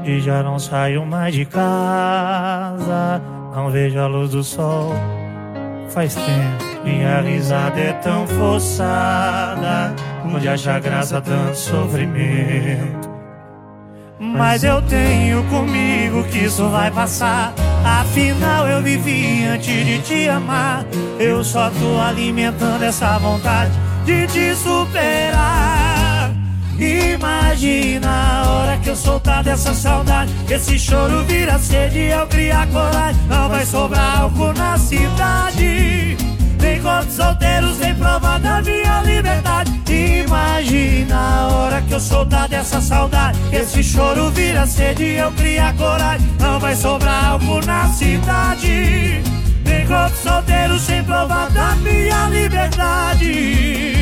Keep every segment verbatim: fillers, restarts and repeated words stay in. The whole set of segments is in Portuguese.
e já não saio mais de casa. Não vejo a luz do sol faz tempo. Minha risada é tão forçada, onde acha graça tanto sofrimento. Mas eu tenho comigo que isso vai passar. Afinal eu vivi antes de te amar. Eu só tô alimentando essa vontade de te superar. Imagina a hora que eu soltar dessa saudade, esse choro vira sede e eu criar coragem. Não vai sobrar álcool na cidade, nem corpos solteiros, nem prova da minha liberdade. Imagina a hora que eu soltar dessa saudade, esse choro vira sede e eu criar coragem. Não vai sobrar álcool na cidade, nem corpos solteiros, sem prova da minha liberdade.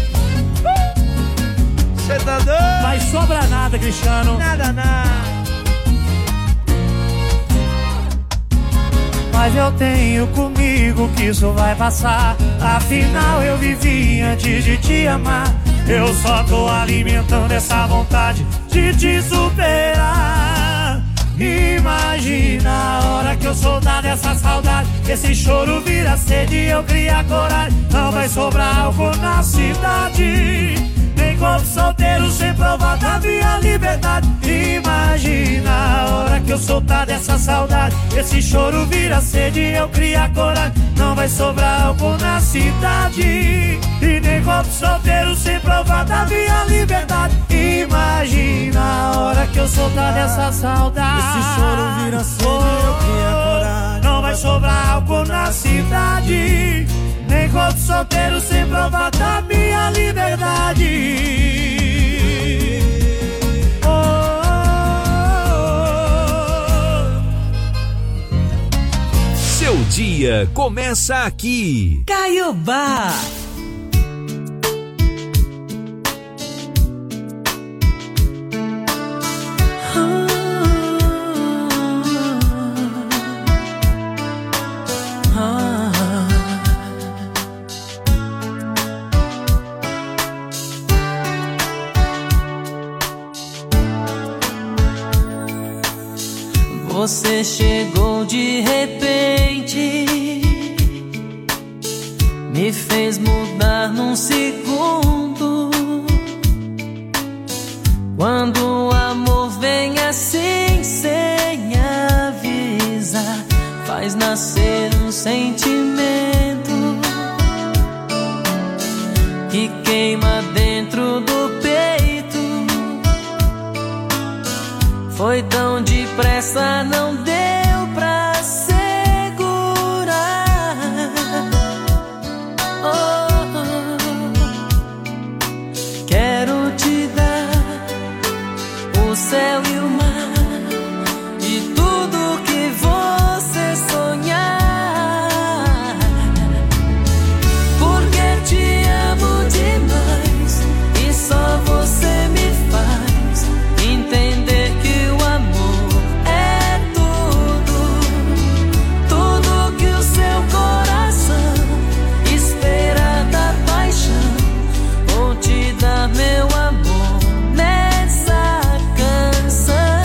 Cê tá doido? Vai sobrar nada, Cristiano. Nada, nada. Mas eu tenho comigo que isso vai passar. Afinal eu vivi antes de te amar. Eu só tô alimentando essa vontade de te superar. Imagina a hora que eu soltar dessa saudade, esse choro vira sede e eu criar coragem. Não vai sobrar álcool na cidade, nem corpo solteiro, sem prova da minha liberdade. Imagina a hora que eu soltar dessa saudade, esse choro vira sede e eu criar coragem. Não vai sobrar álcool na cidade, e nem corpo solteiro, sem prova da minha liberdade. Imagina a hora que eu soltar dessa saudade, esse choro vira sede e eu criar coragem. Não vai sobrar álcool na cidade, nem corpo solteiro, sem prova da minha liberdade. Oh, oh, oh. Seu dia começa aqui. Caiobá. Você chegou de repente, me fez mudar num segundo. Quando o amor vem assim sem avisar, faz nascer um sentimento que queima dentro do peito. Foi tão depressa, não deu pra segurar. Oh, oh. Quero te dar o céu e o mar e tudo que você sonhar, porque te amo demais e só você me faz entender que meu amor nessa canção.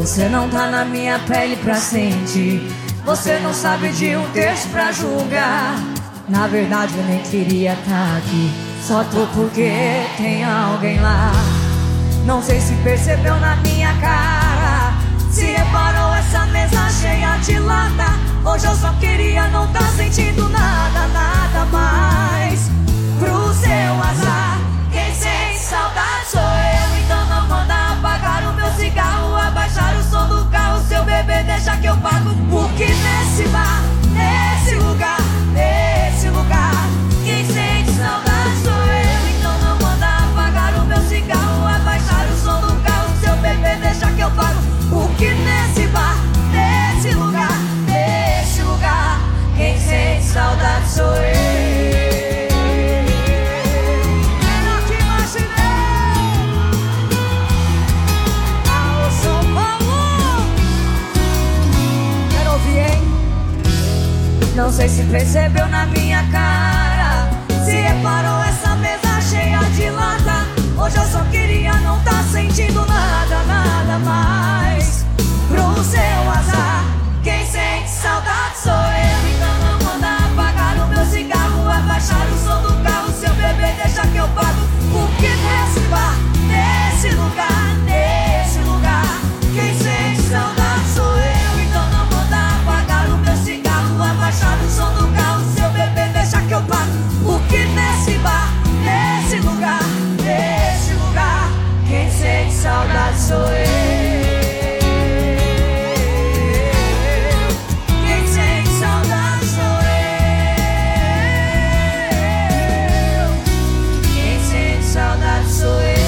Você não tá na minha pele pra sentir. Você não sabe de um texto pra julgar. Na verdade eu nem queria tá aqui. Só tô porque tem alguém lá. Não sei se percebeu na minha cara, se reparou essa mesa cheia de lata. Hoje eu só queria não tá sentindo nada, nada mais. Pro seu azar, quem sente saudade sou eu. Então não manda apagar o meu cigarro, abaixar o som do carro. Seu bebê deixa que eu pago. Porque nesse bar, nesse lugar, nesse lugar, quem sente saudade sou eu. Então não manda apagar o meu cigarro, abaixar o som do carro. Seu bebê deixa que eu pago. Porque nesse bar, nesse lugar, nesse lugar, quem sente saudade sou eu. Não sei se percebeu na minha cara, se reparou essa mesa cheia de lata. Hoje eu só queria não tá sentindo nada, nada mais. Pro seu azar, quem sente saudade sou eu. Então não manda apagar o meu cigarro, abaixar o som do carro. Seu bebê deixa que eu pago. Porque nesse bar, nesse lugar, nesse lugar, quem sente saudade sou eu. Então não manda apagar o meu cigarro, abaixar o som do carro. Seu bebê deixa que eu pago. Porque nesse bar, nesse lugar, nesse lugar, quem sente saudade sou eu. Quem sente saudade sou eu. Quem sente saudade sou eu.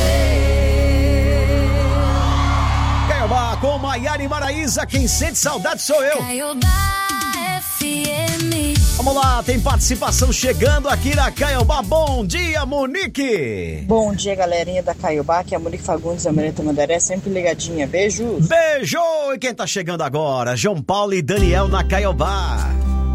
Caiobá com Maiara e Maraísa, quem sente saudade sou eu. Caiobá F M. Vamos lá, tem participação chegando aqui na Caiobá. Bom dia, Monique! Bom dia, galerinha da Caiobá, aqui é a Monique Fagundes, da Mareta Mandaré, sempre ligadinha. Beijos! Beijo! E quem tá chegando agora? João Paulo e Daniel na Caiobá.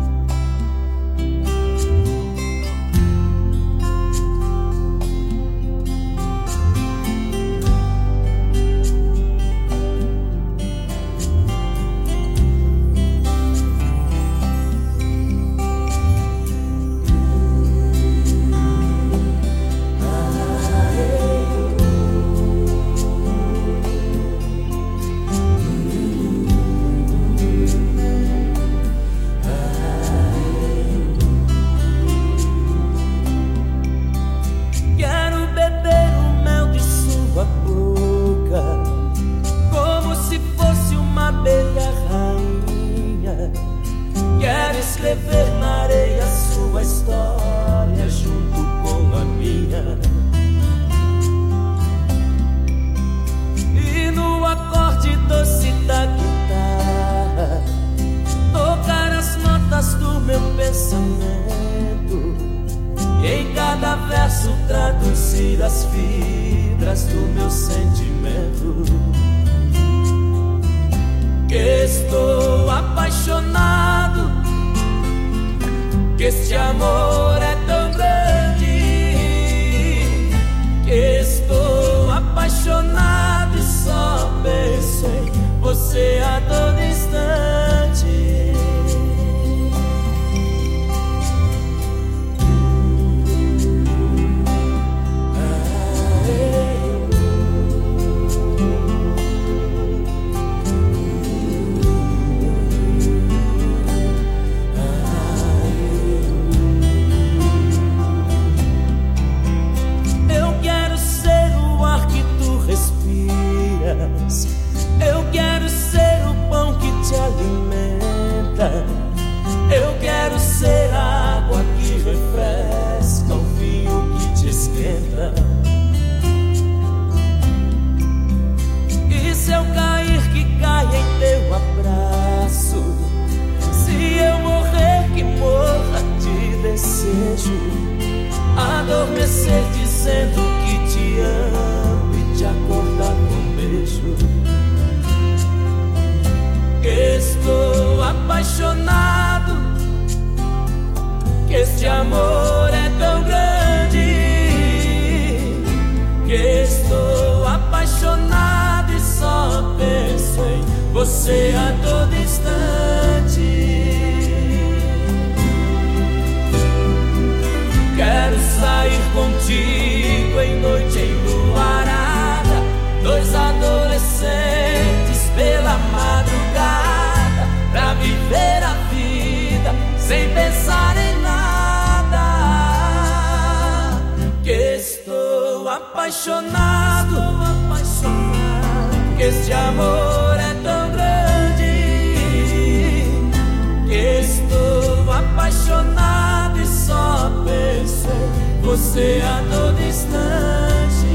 Adormecer dizendo que te amo e te acordar com um beijo. Estou apaixonado, que este amor é tão grande, que estou apaixonado e só penso em você a todo instante. Quero sair contigo em noite enluarada, dois adolescentes pela madrugada, pra viver a vida sem pensar em nada. Que estou apaixonado, apaixonado, que este amor é tão grande. Que estou apaixonado e só penso em você a todo instante.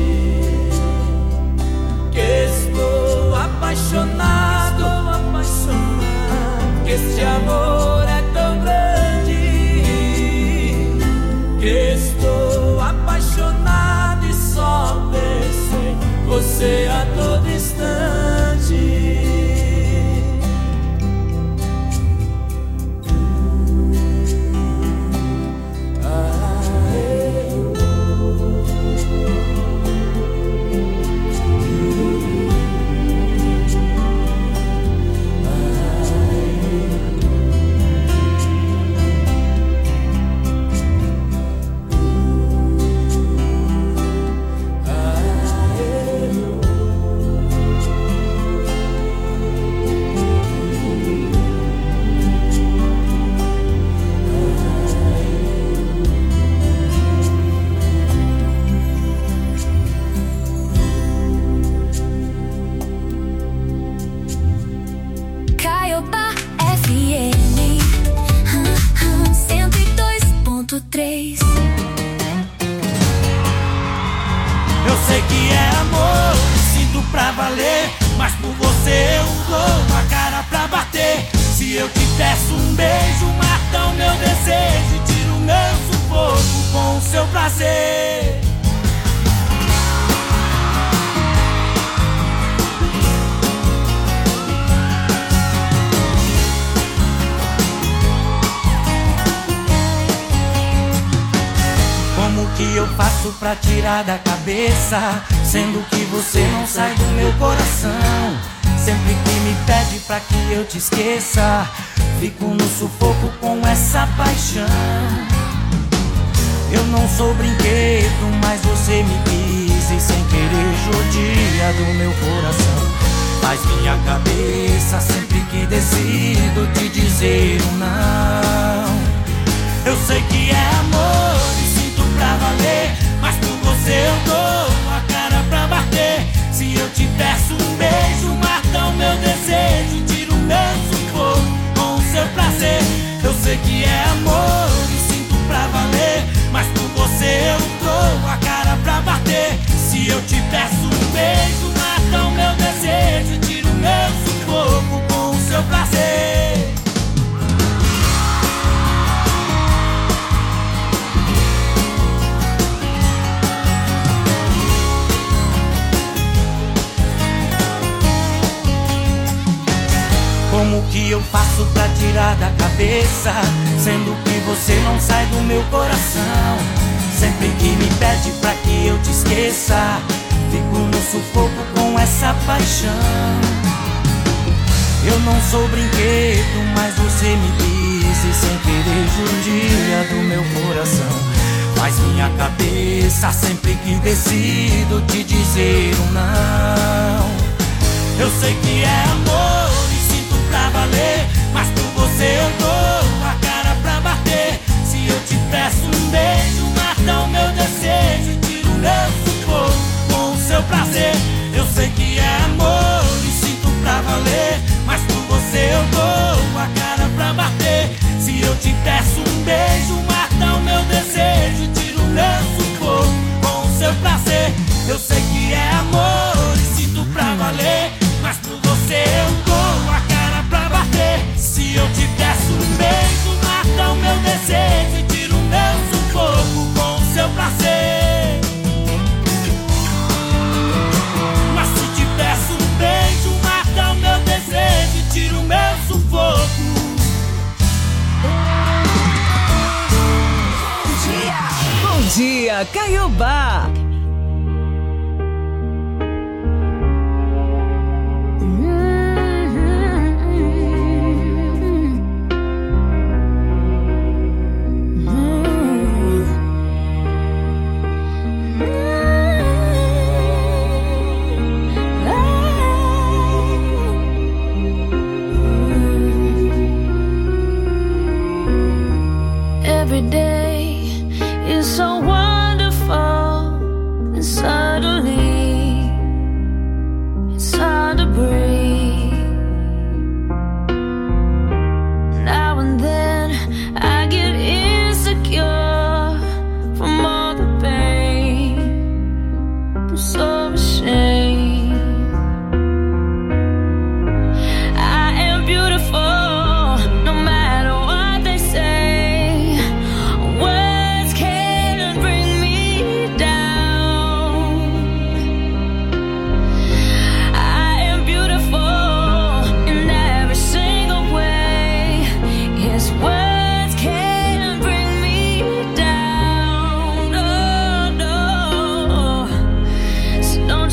Que estou apaixonado, apaixonado, que este amor é tão grande. Que estou apaixonado e só penso em você a todo instante. três. Eu sei que é amor, sinto pra valer, mas por você eu dou a cara pra bater. Se eu te peço um beijo, mata o meu desejo e tira o meu sufoco com o seu prazer. Como que eu faço pra tirar da cabeça, sendo que você não sai do meu coração? Sempre que me pede pra que eu te esqueça, fico no sufoco com essa paixão. Eu não sou brinquedo, mas você me quis e sem querer judia do meu coração. Faz minha cabeça sempre que decido te dizer um não. Eu sei que é amor e sinto pra valer, mas por você eu dou a cara pra bater. Se eu te peço um beijo, mata o meu desejo, tira o meu sufoco com o seu prazer. Eu sei que é amor e sinto pra valer, mas por você eu dou a cara pra bater. Se eu te peço um beijo, mata o meu desejo, tira o meu sufoco com o seu prazer. Como que eu faço pra tirar da cabeça, sendo que você não sai do meu coração? Sempre que me pede pra que eu te esqueça, fico no sufoco com essa paixão. Eu não sou brinquedo, mas você me quis e sem querer judia do meu coração. Faz minha cabeça sempre que decido te dizer um não. Eu sei que é amor e sinto pra valer, mas por você eu dou a cara pra bater. Se eu te peço um beijo, mata o meu desejo, tira o meu sufoco com o seu prazer. Eu sei que é amor e sinto pra valer, mas por você eu dou a cara pra bater. Se eu te peço um beijo, mata o meu desejo, tira o meu sufoco com o seu prazer. Eu sei que é amor e sinto pra valer, mas por você eu dou a cara pra bater. Se eu te peço um beijo, mata o meu desejo e tira o meu sufoco com o seu prazer. Mas se te peço um beijo, mata o meu desejo e tira o meu sufoco. Bom dia, bom dia, Caiobá. Hum.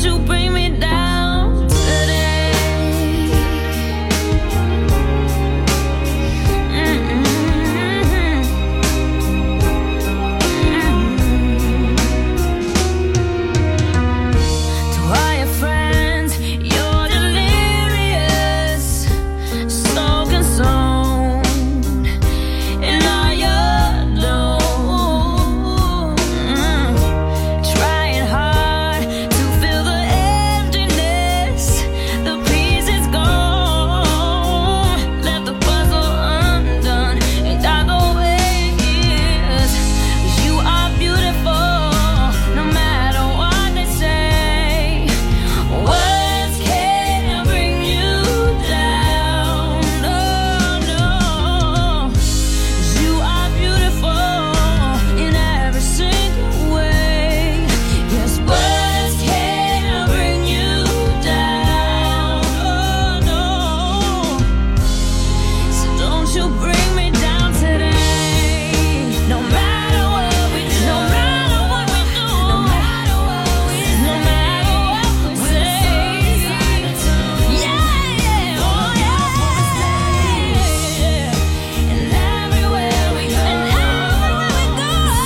don't you bring me down today. Mm-mm. To all your friends, you're delirious, so consumed in all your doom. Mm. Trying hard to fill the emptiness, the pieces gone, left the puzzle undone, and I go ways. You are beautiful, no matter what they say. Words can't bring you down, no, no. You are beautiful in every single way. Yes, words can't bring you down, oh no. So don't you bring me down today. No matter what we do, no matter what we do, no matter what we do, no matter what we say. Yeah, yeah, oh yeah. And everywhere we go, and everywhere we go,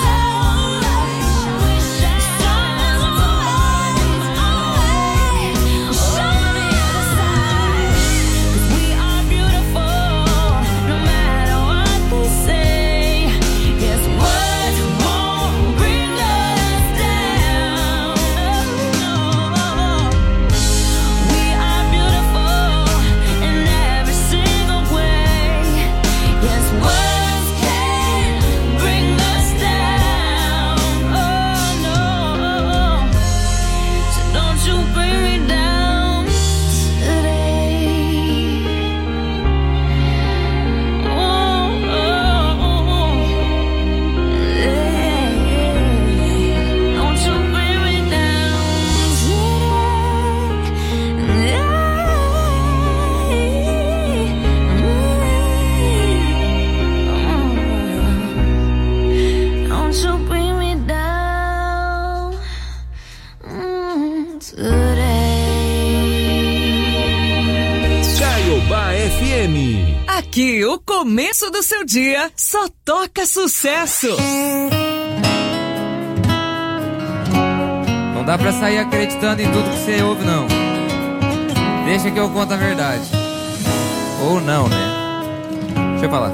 stars are always away. Show me the other side, 'cause we are beautiful, no matter what they say. Yes, words won't bring us down. No, we are beautiful in every single way. Yes, words can't bring us down. Oh no, so don't you bring me down today. Oh, oh, oh. Yeah. Don't you bring me down today. Don't you bring me down mm, today. Caiobá F M. Aqui, o começo do seu dia só toca sucesso. Não dá pra sair acreditando em tudo que você ouve, não. Deixa que eu conto a verdade. Ou não, né? Deixa eu falar.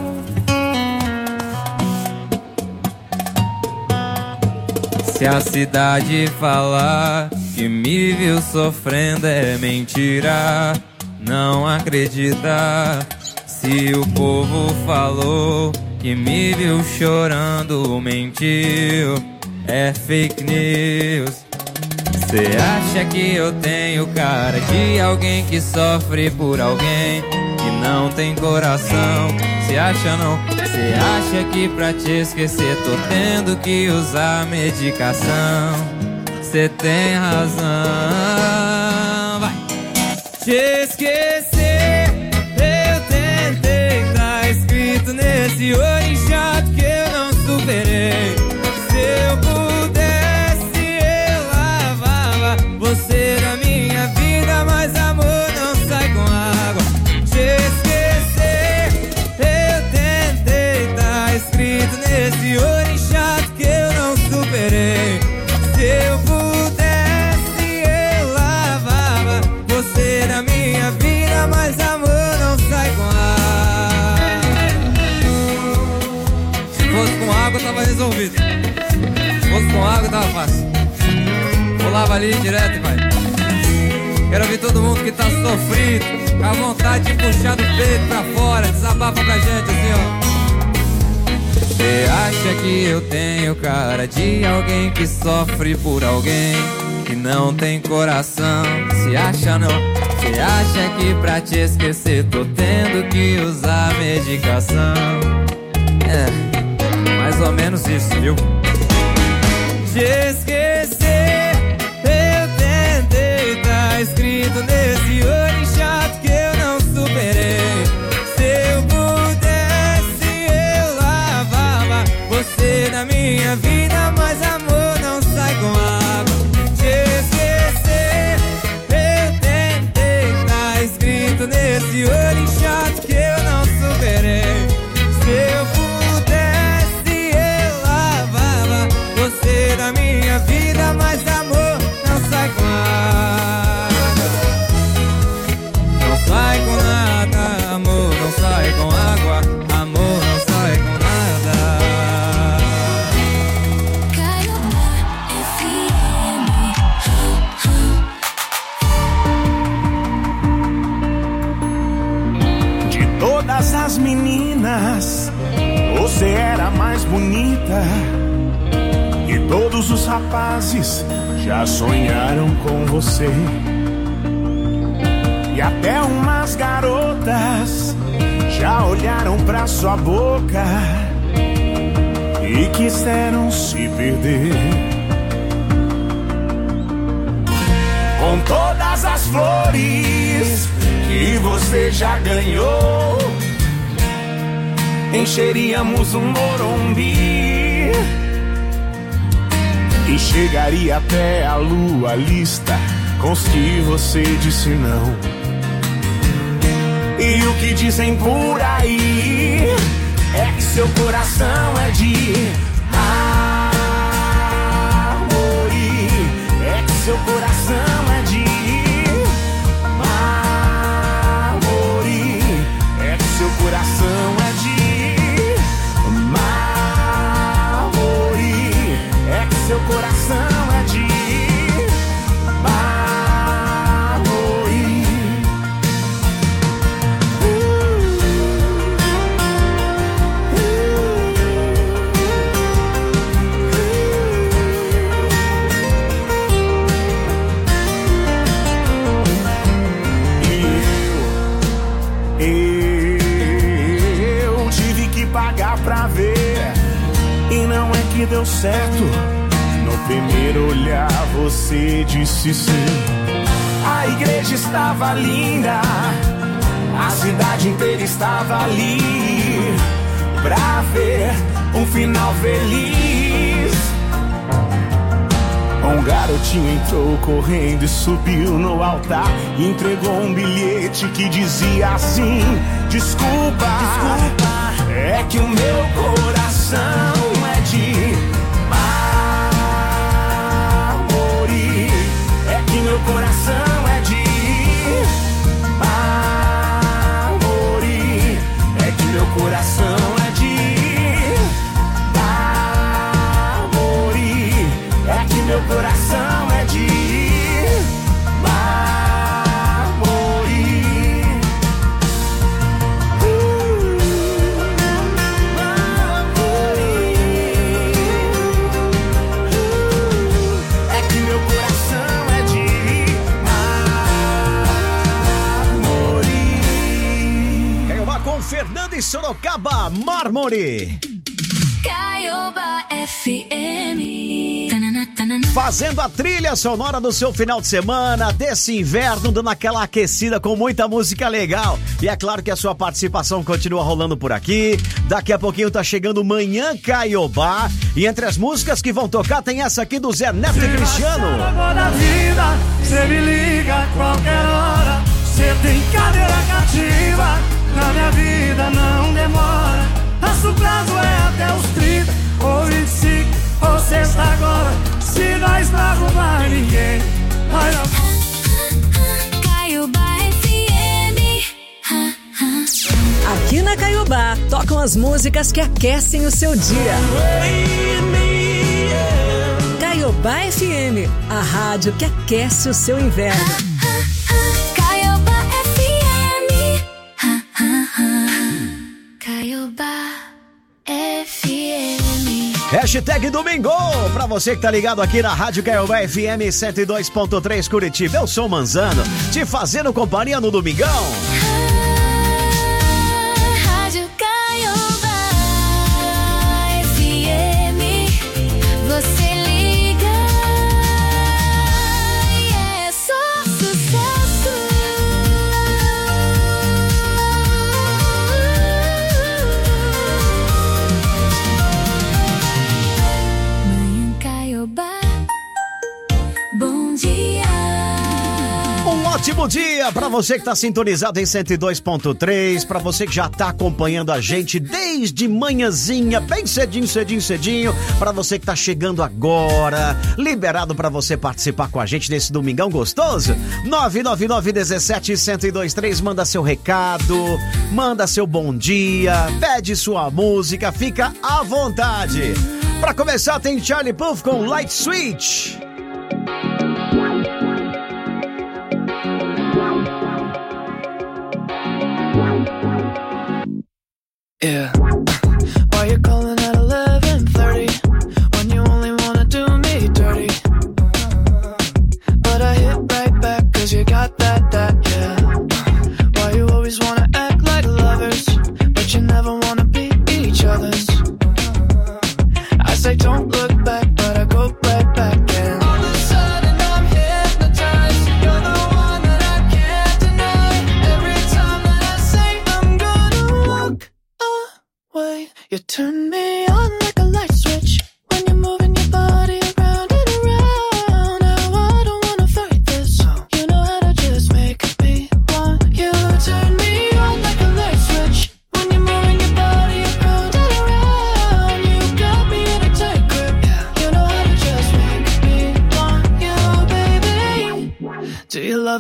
Se a cidade falar que me viu sofrendo é mentira, não acredita. Se o povo falou que me viu chorando, mentiu, é fake news. Cê acha que eu tenho cara de alguém que sofre por alguém que não tem coração? Cê acha não? Cê acha que pra te esquecer tô tendo que usar medicação? Cê tem razão. Vai! Te esquecer, eu tentei, tá escrito nesse olho chato que eu não superei. Se eu pudesse, eu lavava você da minha vida, mas amor não sai com água. Te esquecer, eu tentei, tá escrito nesse olho chato que eu não superei. Se eu pudesse, eu lavava você da minha vida, mas amor não sai com água. Se fosse com água, tava resolvido. Se fosse com água, tava fácil. Pulava ali direto e vai. Quero ver todo mundo que tá sofrido, com a vontade de puxar do peito pra fora. Desabafa pra gente assim, ó. Cê acha que eu tenho cara de alguém que sofre por alguém que não tem coração? Se acha não? Cê acha que pra te esquecer tô tendo que usar medicação? É, mais ou menos isso, viu? Te esquecer, eu tentei, tá escrito nesse olho chato que eu não superei. Se eu pudesse, eu lavava você da minha vida, mas amor não sai com água. Te esquecer, todas as meninas, você era a mais bonita. E todos os rapazes já sonharam com você. E até umas garotas já olharam pra sua boca e quiseram se perder. Com todas as flores que você já ganhou, encheríamos um Morumbi e chegaria até a lua lista com os que você disse não. E o que dizem por aí é que seu coração é de amor. É que seu coração é de amor. É que seu coração é de amor. É que seu coração é de pra ver, e não é que deu certo. No primeiro olhar você disse sim. A igreja estava linda, a cidade inteira estava ali pra ver um final feliz. Um garotinho entrou correndo e subiu no altar e entregou um bilhete que dizia assim: desculpa, desculpa, é que o meu coração é de amor. É que meu coração é de amor. É que meu coração é de amor. É que meu coração é de Fernando e Sorocaba, Mármore. Caioba F M. Fazendo a trilha sonora do seu final de semana, desse inverno, dando aquela aquecida com muita música legal. E é claro que a sua participação continua rolando por aqui. Daqui a pouquinho tá chegando Manhã Caiobá. E entre as músicas que vão tocar tem essa aqui do Zé Neto e Cristiano. Agora a vida, cê me liga a qualquer hora. Cê tem cadeira cativa, na minha vida não demora. Nosso prazo é até os trinta, ou vinte e cinco, ou sexta agora. Se nós não arrumar ninguém, vai na... Caiobá F M. Aqui na Caiobá, tocam as músicas que aquecem o seu dia. Caiobá F M, a rádio que aquece o seu inverno. Caiobá F M. Caiobá F M. Hashtag Domingo, pra você que tá ligado aqui na Rádio Caiobá F M cento e dois ponto três Curitiba. Eu sou o Manzano, te fazendo companhia no Domingão. Rádio Caiobá F M. Você liga e é só sucesso. Manhã Caiobá, bom dia. Um ótimo dia pra você que tá sintonizado em cento e dois ponto três, pra você que já tá acompanhando a gente desde manhãzinha, bem cedinho, cedinho, cedinho, pra você que tá chegando agora, liberado pra você participar com a gente nesse domingão gostoso. nove nove nove um sete um zero dois três, manda seu recado, manda seu bom dia, pede sua música, fica à vontade. Pra começar tem Charlie Puth com Light Switch.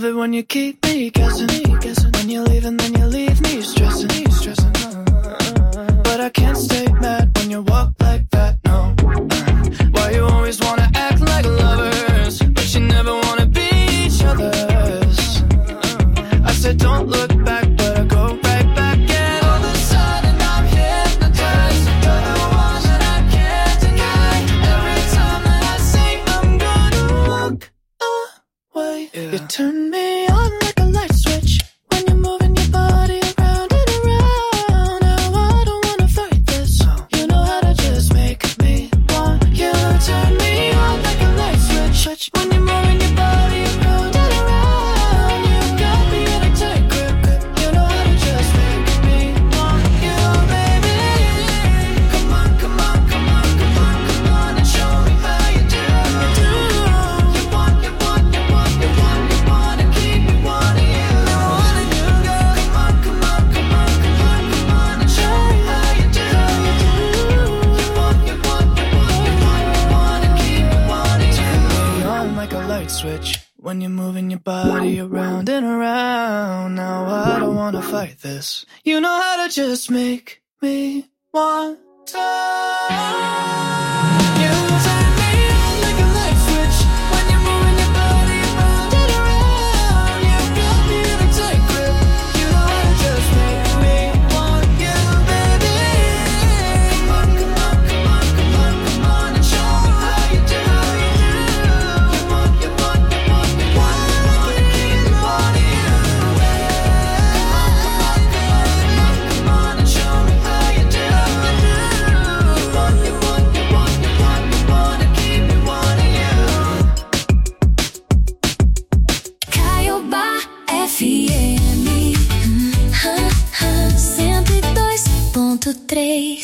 love it when you keep me guessing. When you leave and then you leave me stressing. But I can't stay mad when you walk like that, no. Why you always wanna act like lovers, but you never wanna be each other's. I said don't look back, but I go right back. And all of a sudden I'm hypnotized. You're the one that I can't deny. Every time that I say I'm gonna walk away, yeah. You turn me on like a light switch when you're moving your body around and around. Now I don't wanna fight this. You know how to just make me want you. Turn me on like a light switch when you're moving your body around and around. You got me in a tight grip. You know how to just make me want you, baby. Come on, come on, come on, come on, come on and show me how you do. You want, you want, you want, you want, you want to keep me wanting you. Wanting you, girl. Come on, come on, come on, come on, come on and show me how you do. You want, you want, you want, you want, you want to keep me wanting you. Turn me on like a light switch when you're moving your body around and around. Now I don't wanna fight this. You know how to just make me want to. You turn me on like a light switch when you're moving your body around and around. You got me in a tight grip. You know how to just make me want you, baby. Come on, come on, come on, come on, come on and show me how you do. You want, you want, you want, you want, you want to keep me wanting you. Come on, come on, come on, come on, come on and show me how you do. You want, you want, you want, you want, you want to keep me wanting you. Caiobá F M cento e dois ponto três.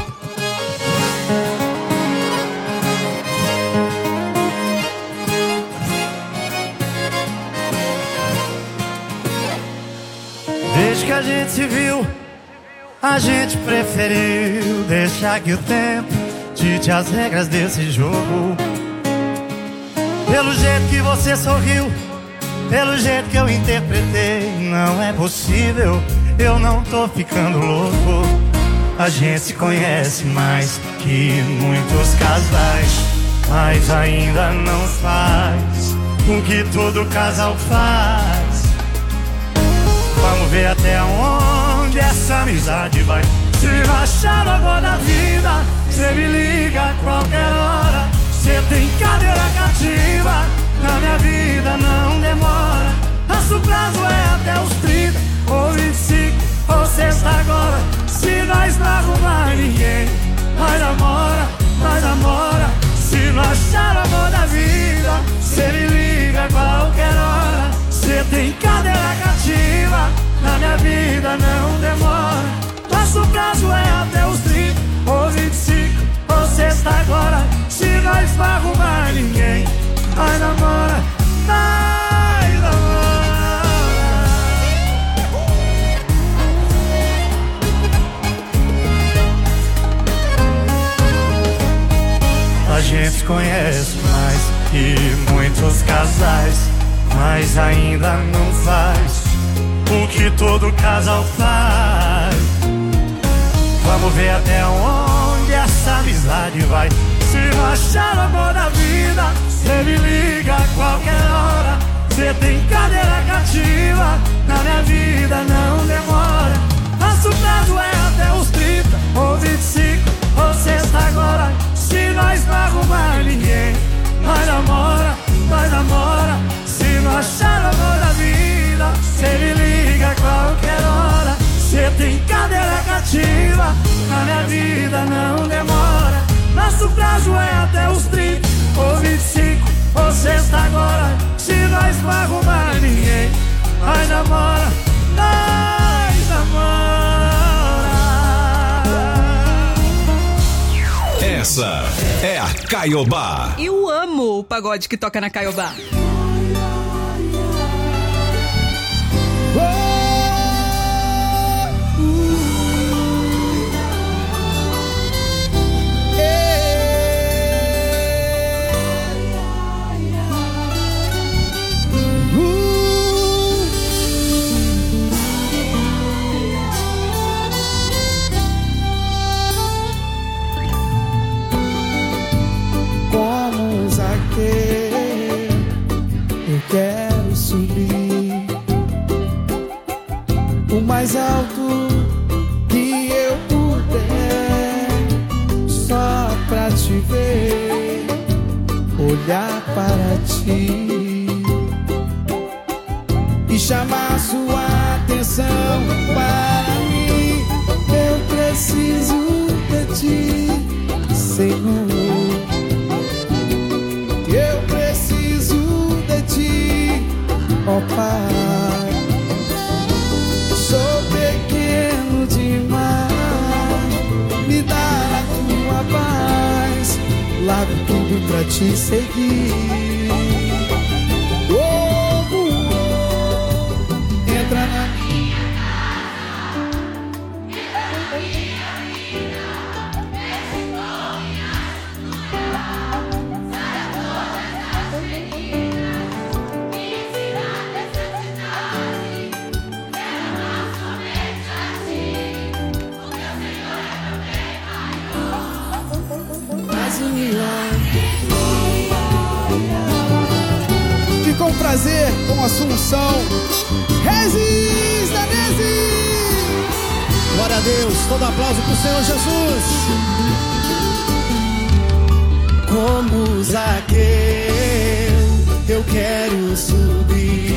Desde que a gente se viu, a gente preferiu deixar que o tempo dite as regras desse jogo. Pelo jeito que você sorriu, pelo jeito que eu interpretei, não é possível, eu não tô ficando louco. A gente se conhece mais que muitos casais, mas ainda não faz o que todo casal faz. Vamos ver até onde essa amizade vai. Se achar agora da vida, cê me liga a qualquer hora. Cê tem cadeira cativa, na minha vida não demora. Nosso prazo é até os trinta, ou vinte e cinco, ou sexta agora. Se nós não arrumar ninguém, nós namora, nós namora. Se não achar amor da vida, cê me liga a qualquer hora. Cê tem cadeira cativa, na minha vida não demora. Nosso prazo é até os trinta, ou vinte e cinco, ou sexta agora. Se nós não arrumar ninguém, nós namora, nós namora. A gente se conhece mais que muitos casais, mas ainda não faz o que todo casal faz. Vamos ver até onde essa amizade vai. Se não achar o amor da vida, cê me liga a qualquer hora. Cê tem cadeira cativa, na minha vida não demora. Nosso prazo é até os trinta, ou vinte e cinco, ou sexta agora. Se nós não arrumar ninguém, nós namora, nós namora. Se não achar o amor da vida, cê me liga a qualquer hora. Cê tem cadeira cativa, na minha vida não demora. Nosso prazo é até os trinta, ou vinte e cinco, ou sexta agora. Se nós não arrumar ninguém, nós namora, nós namora. Essa é a Caiobá. Eu amo o pagode que toca na Caiobá. Ooh. quero subir o mais alto que eu puder, só pra te ver, olhar para ti e chamar sua atenção para mim. Eu preciso de ti, Senhor. Eu preciso de ti, ó Pai. Sou pequeno demais, me dá a tua paz, largo tudo pra te seguir. Oh, oh, oh. Entra na e com prazer, com Assunção, Regis Danese. Glória a Deus, todo aplauso pro Senhor Jesus. Como Zaqueu, eu quero subir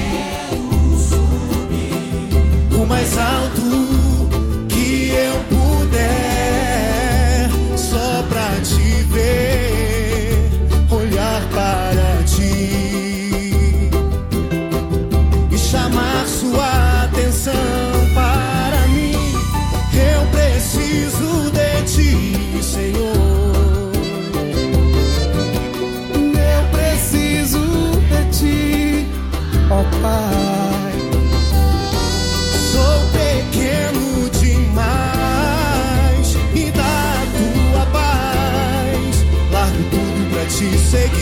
o mais alto que eu puder, só pra te ver, olhar para ti e chamar sua atenção para mim. Eu preciso de ti, Senhor. Eu preciso de ti, ó Pai. Sou pequeno demais, me dá a tua paz, largo tudo pra te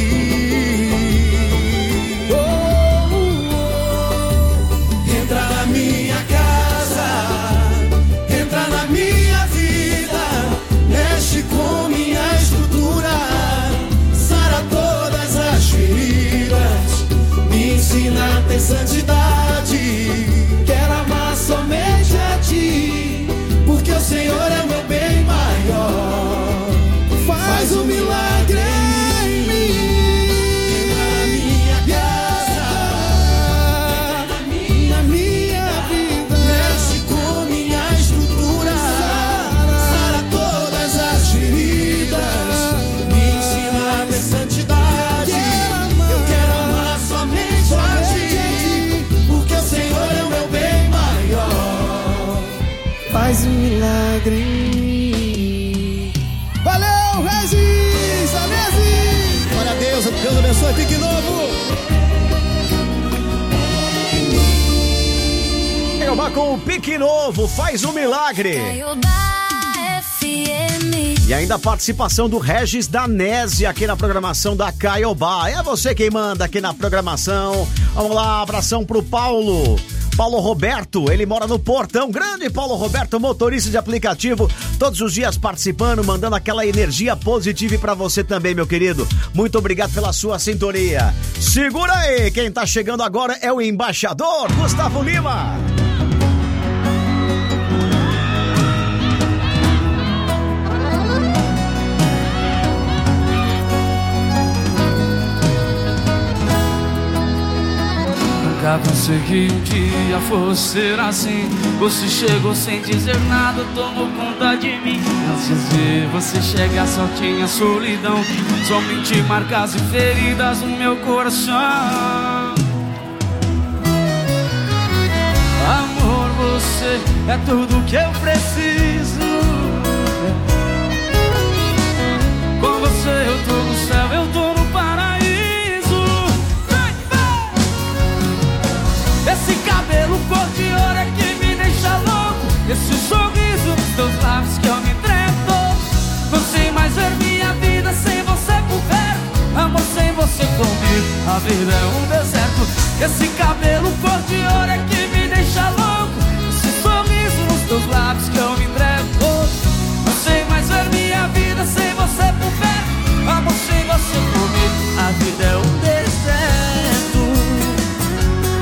seguir. Oh, oh, oh. Entra na minha casa, entra na minha vida, mexe com minha estrutura, sara todas as feridas, me ensina a ter santidade. Quero amar somente a ti, porque o Senhor é meu bem maior. Faz um milagre em mim. Entra na minha casa, entra na minha, na minha vida, mexe com minha estrutura, sara todas as feridas, me ensina a ter santidade. Eu quero amar somente a ti, porque o Senhor é o meu bem maior. Faz um milagre em mim. Valeu, Regis Danese. Glória a Deus, Deus abençoe, fique novo. Caiobá com o Pique Novo, faz um milagre. E ainda a participação do Regis Danese aqui na programação da Caiobá. É você quem manda aqui na programação. Vamos lá, abração pro Paulo. Paulo Roberto, ele mora no Portão. Grande Paulo Roberto, motorista de aplicativo, todos os dias participando, mandando aquela energia positiva pra você também, meu querido. Muito obrigado pela sua sintonia. Segura aí, quem tá chegando agora é o embaixador Gustavo Lima. Nunca pensei que um dia fosse ser assim. Você chegou sem dizer nada, tomou conta de mim. Antes de você chegar só tinha solidão, somente marcas e feridas no meu coração. Amor, você é tudo que eu preciso. Com você eu tô no céu, eu tô no paraíso. Esse cabelo cor de ouro é que me deixa louco. Esse sorriso nos teus lábios que eu me entrego. Não sei mais ver minha vida sem você por perto. Amor, sem você comigo, a vida é um deserto. Esse cabelo cor de ouro é que me deixa louco. Esse sorriso nos teus lábios que eu me entrego. Não sei mais ver minha vida sem você por perto. Amor, sem você comigo, a vida é um deserto.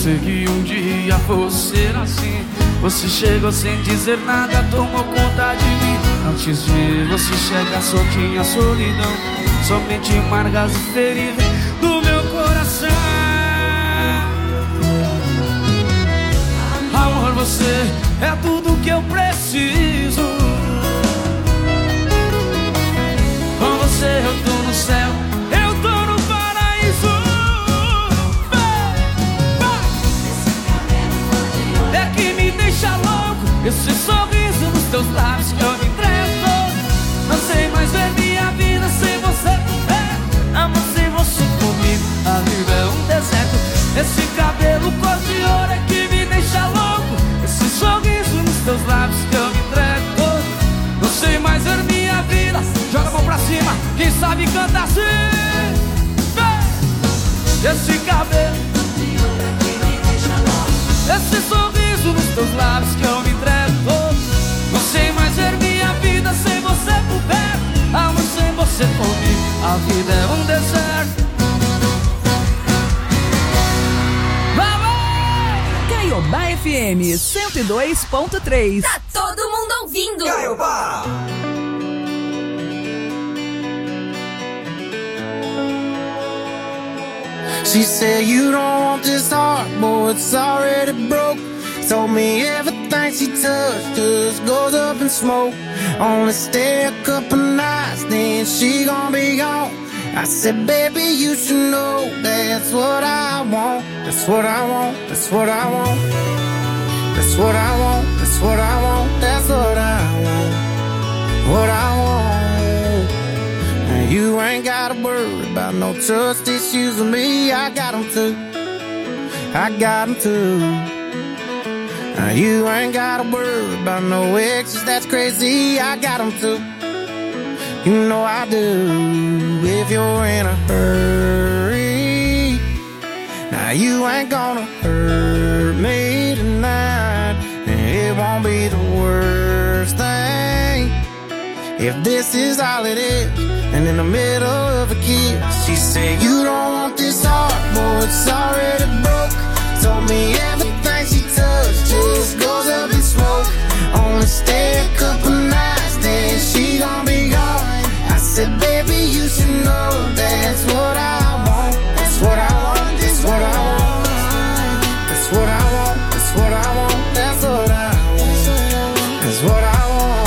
pensei que um dia fosse ser assim. Você chegou sem dizer nada, tomou conta de mim. Antes de você chegar só tinha solidão, somente marcas e feridas do meu coração. Amor, você é tudo que eu preciso. Com você eu tô no céu, eu tô no paraíso. É que me deixa louco esse sorriso nos teus lábios que eu me entrego. Não sei mais ver minha vida sem você por perto. Amor, sem você comigo, a vida é um deserto. Esse cabelo cor de ouro é que me deixa louco. Esse sorriso nos teus lábios que eu me entrego. Não sei mais ver minha vida. Joga a mão pra cima, quem sabe canta assim. Esse cabelo cor de ouro é que me deixa louco. Esse sorriso nos teus lábios que eu me entrego. Não sei mais ver minha vida sem você por perto. Amor, sem você comigo, a vida é um deserto. Caiobá F M cento e dois ponto três. Tá todo mundo ouvindo. Caiobá. She said you don't want this heart, boy, it's already broke. Told me everything she touched just goes up in smoke. Only stay a couple nights, then she gon' be gone. I said, baby, you should know that's what I want. That's what I want, that's what I want. That's what I want, that's what I want. That's what I want, what I want. And you ain't gotta worry about no trust issues with me. I got them too, I got them too. Now you ain't gotta worry about no exes, that's crazy. I got them too, you know I do. If you're in a hurry, now you ain't gonna hurt me tonight. And it won't be the worst thing if this is all it is. And in the middle of a kiss, she said you don't want this heart, boy, it's already broke. Told me everything she touched just goes up in smoke. Only stay a couple nights, then she gon' be gone. I said, baby, you should know that's what I want. That's what I want, that's what I want. That's what I want, that's what I want. That's what I want, that's what I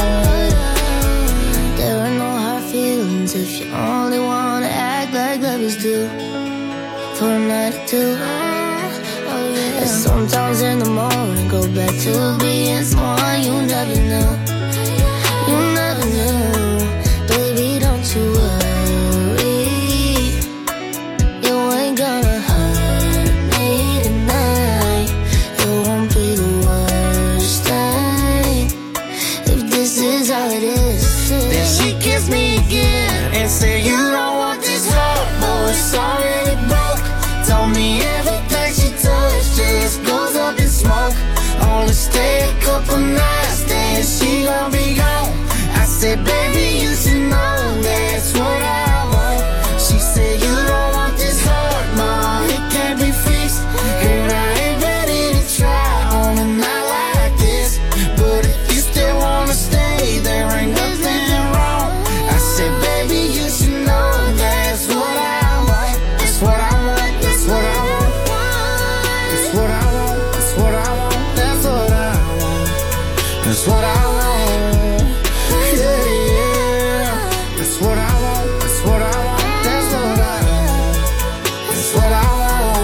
want. There are no hard feelings if you only wanna act like lovers do. For a night or two. And sometimes in the morning go back to being someone you never knew. You never knew. Baby, don't you worry. You ain't gonna hurt me tonight. It won't be the worst thing if this is all it is. Then she kissed me again and said you don't want this heart, boy, it's already broke. Told me everything she touched just goes up in smoke. Only stay a couple nights, then she gon' be gone. I said, baby, you should know that's what I want. She said, you don't want this heart, ma, it can't be fixed. And I ain't ready to try on a night like this. But if you still wanna stay, there ain't nothing wrong. I said, baby, you should know that's what I want. That's what I want, that's what I want. That's what I want, that's what I want. That's what I want, that's what I want. Yeah, yeah. That's what I want, that's what I want. That's what I want, that's what I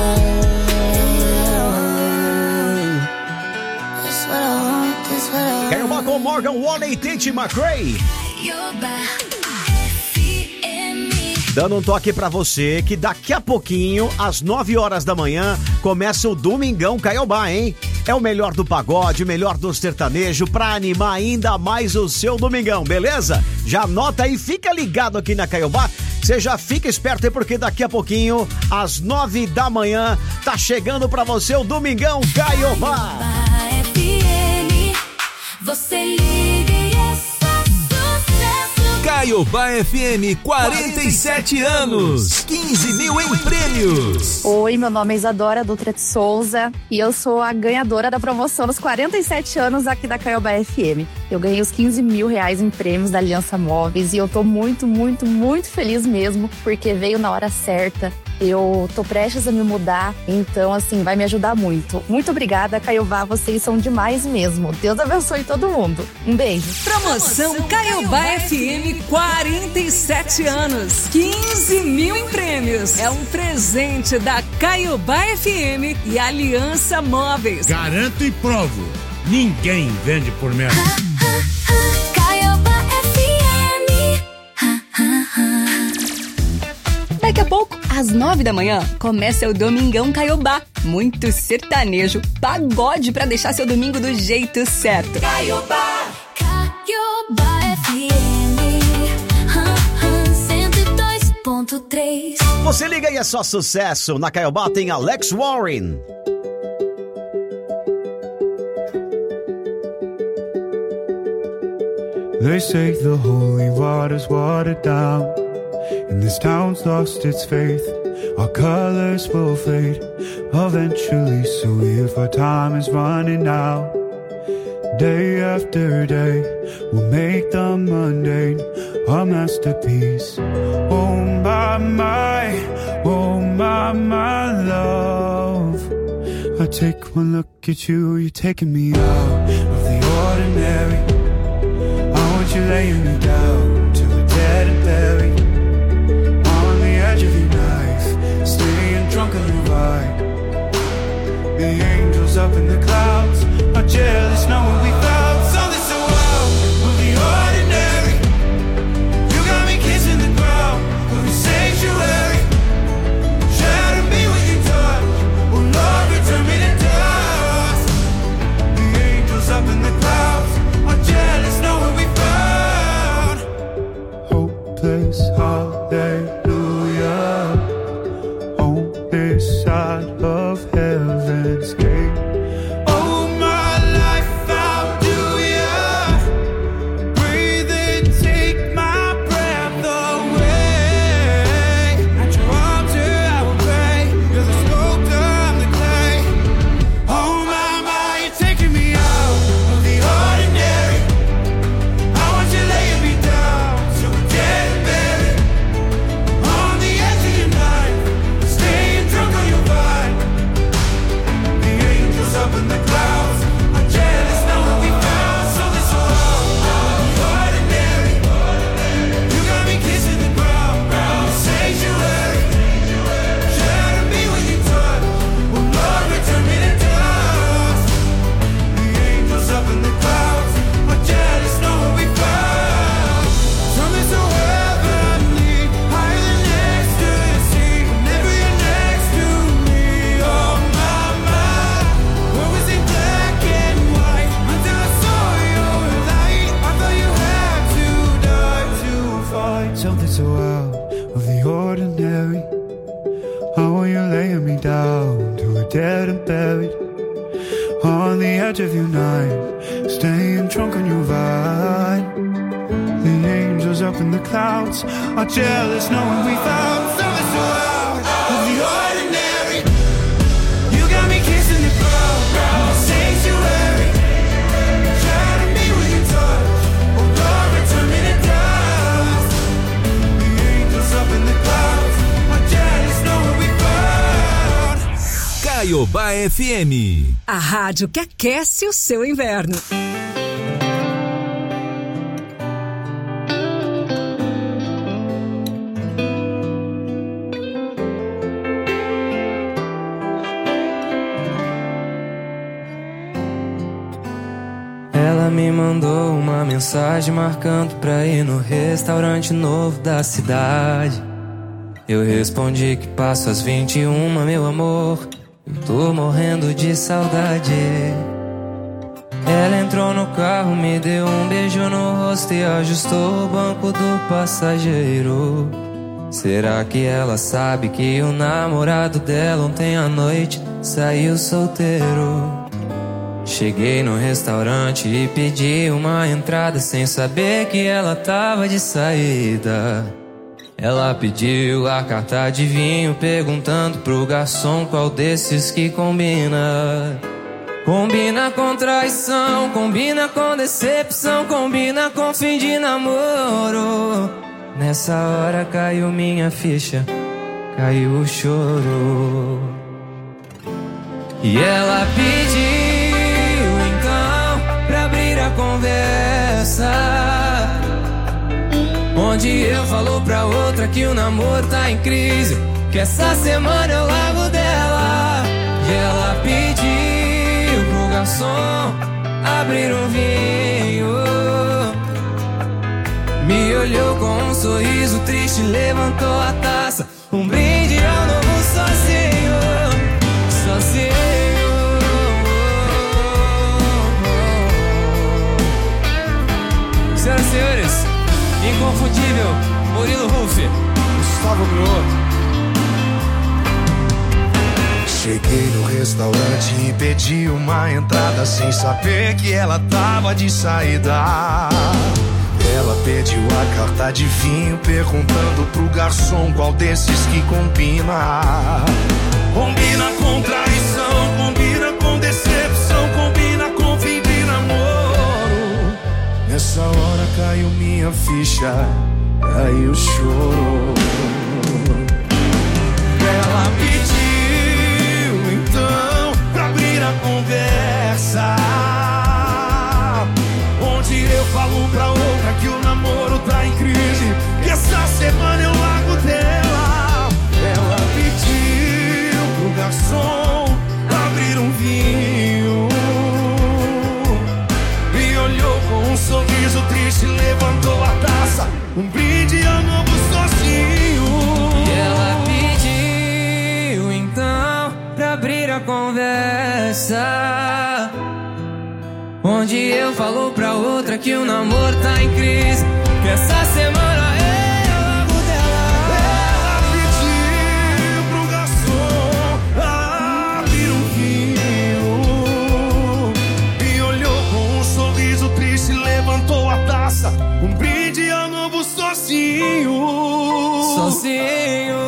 want. That's what I want, that's what I want. Caiobá com Morgan Wallen e Tate McRae. Dando um toque pra você que daqui a pouquinho, às nove horas da manhã, começa o Domingão Caiobá, hein? É o melhor do pagode, o melhor do sertanejo pra animar ainda mais o seu domingão, beleza? Já anota aí, fica ligado aqui na Caiobá. Você já fica esperto aí porque daqui a pouquinho, às nove da manhã, tá chegando pra você o Domingão Caiobá. Você liga e é só sucesso. Caiobá F M, quarenta e sete anos, quinze mil em prêmios. Oi, meu nome é Isadora Dutra de Souza e eu sou a ganhadora da promoção dos quarenta e sete anos aqui da Caiobá F M. Eu ganhei os quinze mil reais em prêmios da Aliança Móveis e eu tô muito, muito, muito feliz mesmo, porque veio na hora certa. Eu tô prestes a me mudar, então assim, vai me ajudar muito. Muito obrigada, Caiobá, vocês são demais mesmo. Deus abençoe todo mundo. Um beijo. Promoção Caiobá F M, quarenta e sete anos, quinze mil em prêmios. É um presente da Caiobá F M e Aliança Móveis. Garanto e provo, ninguém vende por menos. Caiobá F M. Daqui a pouco, às nove da manhã, começa o Domingão Caiobá. Muito sertanejo, pagode pra deixar seu domingo do jeito certo. Caiobá, Caiobá F M, cento e dois ponto três. Você liga e é só sucesso. Na Caiobá tem Alex Warren. They say the holy water's watered down, and this town's lost its faith. Our colors will fade eventually, so if our time is running out, day after day, we'll make the mundane a masterpiece. Oh my, my, oh my, my love, I take one look at you, you're taking me out of the ordinary. You're laying me down to a dead and buried on the edge of your knife, staying drunk on your ride. The angels up in the clouds are jealous knowing we found something so wild of the ordinary. You got me kissing the ground of your sanctuary. Shatter me with your touch, oh Lord, return me to dust. The angels up in the clouds are jealous knowing we found hopeless hallelujah on this side of heaven's gate. Oh my life, how do ya breathe and take my breath away? At your altar I will pray, you're the sculptor, I'm the clay. Oh my, my, you're taking me out of the ordinary. I want you laying me down so we're dead and buried on the edge of your knife, staying drunk on your vine. The angels up in the clouds are jealous now what we found. So this world, the ordinary. You got me kissing the ground, ground sanctuary. Shatter me with your touch, oh Lord, return me to dust. The angels up in the clouds are jealous now what we found. Something so heavenly, higher than ecstasy. Whenever you're next to me, oh my, my. What was it black and white until I saw your light? I thought you had to die to find something so out of the ordinary. How are you laying me down to a dead and buried on the edge of your knife, staying drunk on your vine. The angels up in the clouds are jealous knowing we found something so out of the ordinary. You got me kissing the ground, ground sanctuary. Shatter me with your touch, oh Lord, return me to dust. The angels up in the clouds are jealous knowing we found. Caiobá F M. A rádio que aquece o seu inverno. Ela me mandou uma mensagem marcando pra ir no restaurante novo da cidade. Eu respondi que passo às vinte e uma, meu amor, eu tô morrendo de saudade. Ela entrou no carro, me deu um beijo no rosto e ajustou o banco do passageiro. Será que ela sabe que o namorado dela ontem à noite saiu solteiro? Cheguei no restaurante e pedi uma entrada sem saber que ela tava de saída. Ela pediu a carta de vinho, perguntando pro garçom qual desses que combina. Combina com traição, combina com decepção, combina com fim de namoro. Nessa hora caiu minha ficha, caiu o choro. E ela pediu então pra abrir a conversa, onde eu falo pra outra que o namoro tá em crise, que essa semana eu largo dela. E ela pediu pro garçom abrir um vinho, me olhou com um sorriso triste, levantou a taça, um brinde ao novo sozinho, sozinho. Senhoras e senhores, inconfundível Murilo Huff, Gustavo Mioto. Cheguei no restaurante e pedi uma entrada sem saber que ela tava de saída. Ela pediu a carta de vinho, perguntando pro garçom qual desses que combina. Combina com traição, combina com decepção, combina com fim de namoro. Nessa hora caiu minha ficha, caiu o choro. Ela pediu então pra abrir a conversa, onde eu falo pra outra que o namoro tá em crise, que essa semana eu largo dela. Ela pediu pro garçom abrir um vinho, me olhou com um sorriso triste, levantou a taça, um brinde ao novo sozinho. E ela pediu então pra abrir a conversa, onde eu falo pra outra que o namoro tá em crise, que essa semana eu largo dela. Ela pediu pro garçom abrir um vinho, me olhou com um sorriso triste, levantou a taça, um brinde ao novo sozinho. Sozinho.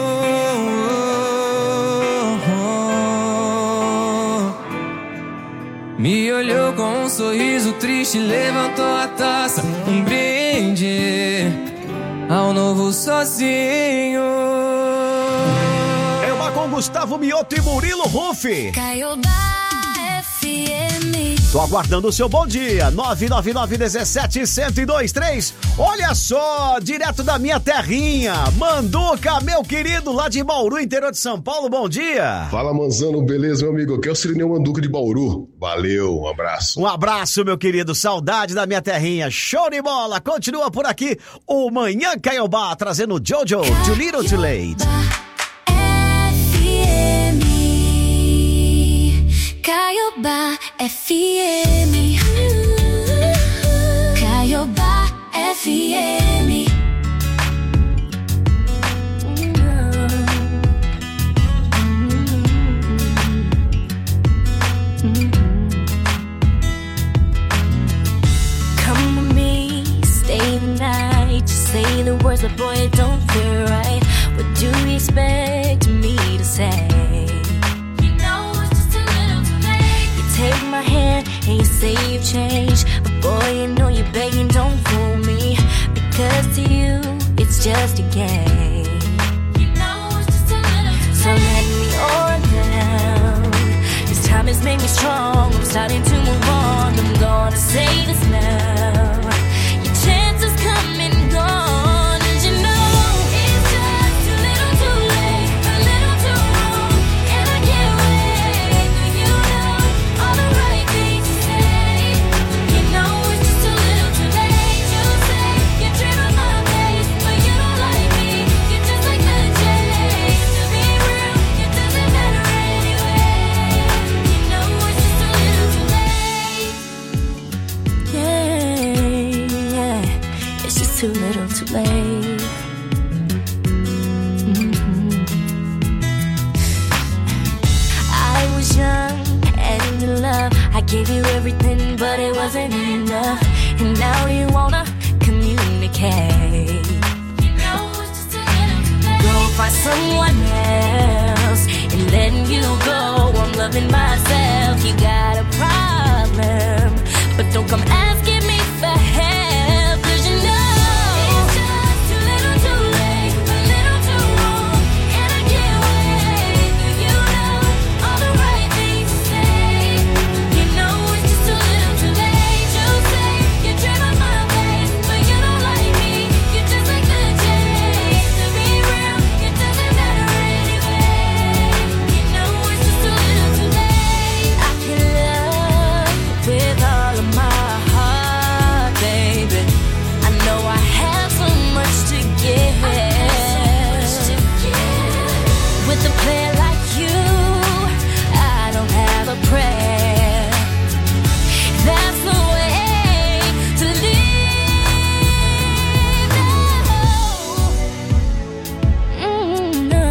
Me olhou com um sorriso triste, levantou a taça, um brinde ao novo sozinho. É uma com Gustavo Mioto e Murilo Huff. Caiobá F M. Tô aguardando o seu bom dia, nove nove nove um sete, um zero dois três. Olha só, direto da minha terrinha, Manduca, meu querido, lá de Bauru, interior de São Paulo, bom dia. Fala, Manzano, beleza, meu amigo? Aqui é o Cirineu Manduca de Bauru. Valeu, um abraço. Um abraço, meu querido, saudade da minha terrinha, show de bola. Continua por aqui o Manhã Caiobá, trazendo Jojo, Too Little Too Late. Caiobá F M. Caiobá F M. Come with me, stay the night. Just say the words, but boy, it don't feel right. What do you expect me to say? Take my hand and you say you've changed, but boy, you know you're begging, don't fool me, because to you it's just a game. You know it's just a little too so let me on down. This time has made me strong. I'm starting to move on. I'm gonna say this now. Your chance has come and gone, and you know it's just too little too late, a little too wrong, and I can't wait for you to all the right things to say. You know it's just a little too late. You say you're dreaming my face, but you don't like me. You're just like the J. To be real, it doesn't matter anyway. You know it's just a little too late. Yeah, yeah, it's just too little too late. Mhm. I was young and in love. I gave you everything, but it wasn't enough. And now you wanna communicate. Go find someone else and letting you go. I'm loving myself. You got a problem, but don't come asking me for help. 'Cause you know it's just too little, too late, a little too wrong, and I can't wait for you know all the right things to say. You know it's just too little, too late. You say you dream of my face, but you don't like me. You're just like the chase. To be real, it doesn't matter anyway. You know it's just too little, too late. I can love with all of my heart, baby. I know I have so much to give. With a player like you, I don't have a prayer. That's the way to live. No, mm, no.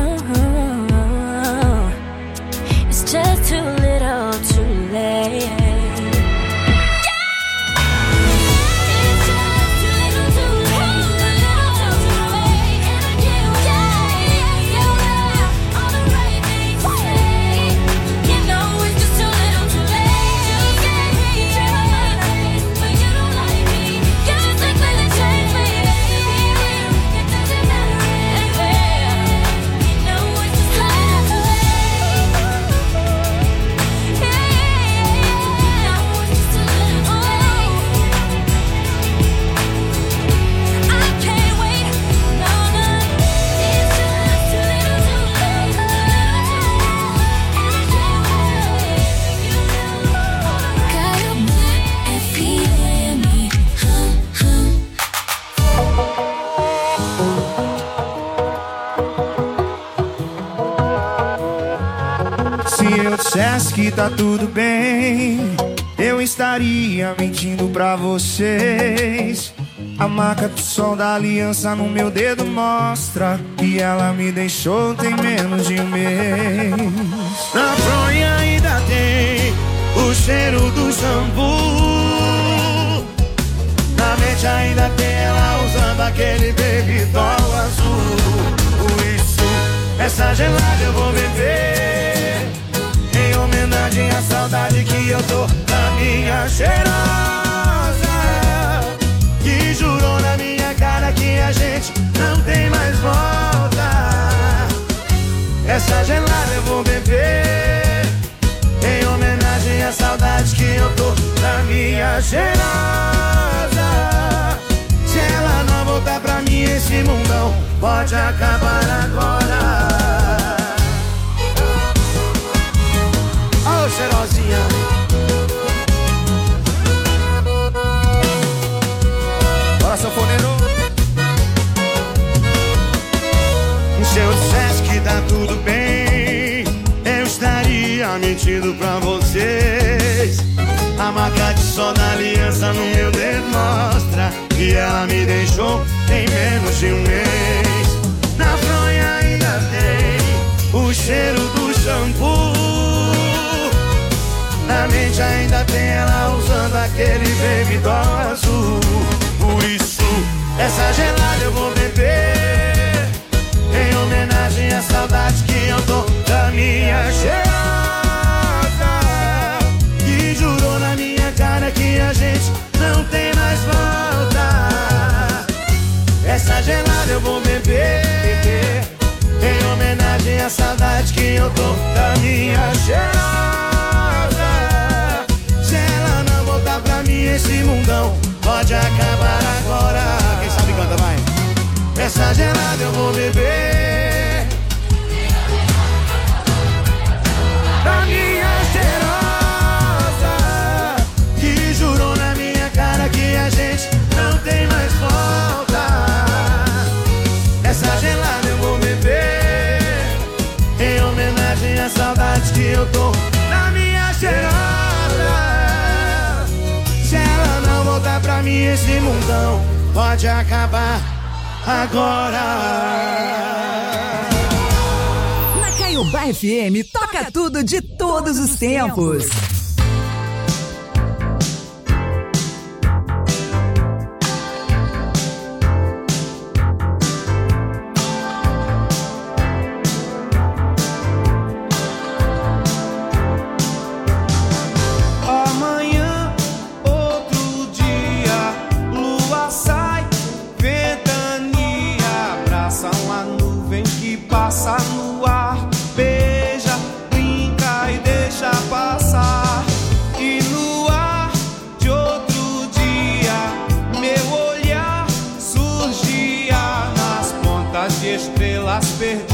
It's just too little, too late. Se eu dissesse que tá tudo bem, eu estaria mentindo pra vocês. A marca do sol da aliança no meu dedo mostra que ela me deixou tem menos de um mês. Na fronha ainda tem o cheiro do shampoo. Na mente ainda tem ela usando aquele baby doll azul. Por isso, essa gelada eu vou beber, em homenagem à saudade que eu tô da minha cheirosa, que jurou na minha cara que a gente não tem mais volta. Essa gelada eu vou beber, em homenagem à saudade que eu tô da minha cheirosa. Se ela não voltar pra mim, esse mundão pode acabar agora. Ô, cheirosinha, bora, sanfoneiro. Se eu dissesse que tá tudo bem, eu estaria mentindo pra vocês. A marca de sol da aliança no meu dedo mostra que ela me deixou tem menos de um mês. Na fronha ainda tem o cheiro do shampoo. Na mente ainda tem ela usando aquele baby doll azul. Por isso, essa gelada eu vou beber, em homenagem à saudade que eu tô da minha cheirosa, que jurou na minha cara que a gente não tem mais volta. Essa gelada eu vou beber, em homenagem à saudade que eu tô da minha cheirosa. Se ela não voltar pra mim, esse mundão pode acabar agora. Quem sabe canta, vai. Essa gelada eu vou beber, da minha cheirosa, que jurou na minha cara que a gente não tem mais volta. Essa gelada eu vou beber, em homenagem à saudade que eu tô da minha cheirosa. Se ela não voltar pra mim, esse mundão pode acabar agora. Na Caiobá F M, toca tudo de todos os tempos. estrelas perdidas.